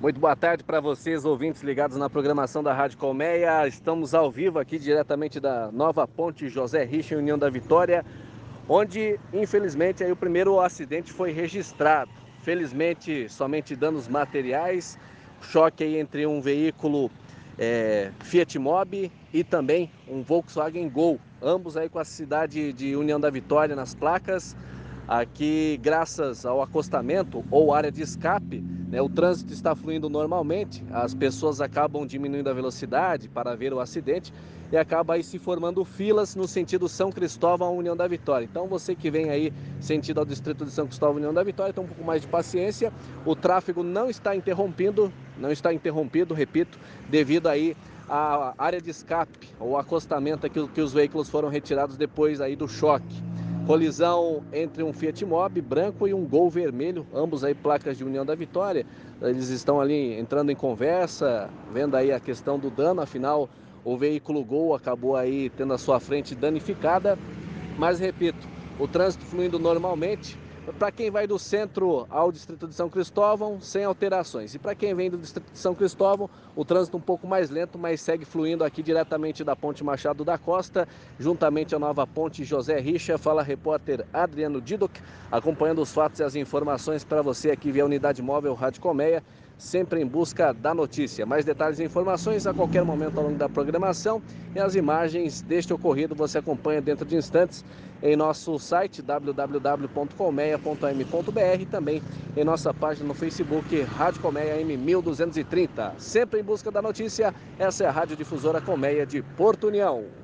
Muito boa tarde para vocês, ouvintes ligados na programação da Rádio Colmeia. Estamos ao vivo aqui diretamente da Nova Ponte José Richa, União da Vitória, onde, infelizmente, aí o primeiro acidente foi registrado. Felizmente, somente danos materiais, choque aí entre um veículo Fiat Mobi e também um Volkswagen Gol, ambos aí com a cidade de União da Vitória nas placas. Aqui, graças ao acostamento ou área de escape, o trânsito está fluindo normalmente, as pessoas acabam diminuindo a velocidade para ver o acidente e acaba aí se formando filas no sentido São Cristóvão, União da Vitória. Então você que vem aí sentido ao distrito de São Cristóvão, União da Vitória, tem um pouco mais de paciência, o tráfego não está interrompido, repito, devido aí à área de escape ou acostamento que os veículos foram retirados depois aí do choque. Colisão entre um Fiat Mobi branco e um Gol vermelho, ambos aí placas de União da Vitória. Eles estão ali entrando em conversa, vendo aí a questão do dano, afinal o veículo Gol acabou aí tendo a sua frente danificada. Mas repito, o trânsito fluindo normalmente. Para quem vai do centro ao distrito de São Cristóvão, sem alterações. E para quem vem do distrito de São Cristóvão, o trânsito um pouco mais lento, mas segue fluindo aqui diretamente da Ponte Machado da Costa, juntamente à nova Ponte José Richa. Fala repórter Adriano Didoc, acompanhando os fatos e as informações para você aqui via Unidade Móvel Rádio Colmeia, sempre em busca da notícia. Mais detalhes e informações a qualquer momento ao longo da programação, e as imagens deste ocorrido você acompanha dentro de instantes em nosso site www.colmeia.am.br, também em nossa página no Facebook Rádio Colmeia M1230. Sempre em busca da notícia, essa é a Rádio Difusora Colmeia de Porto União.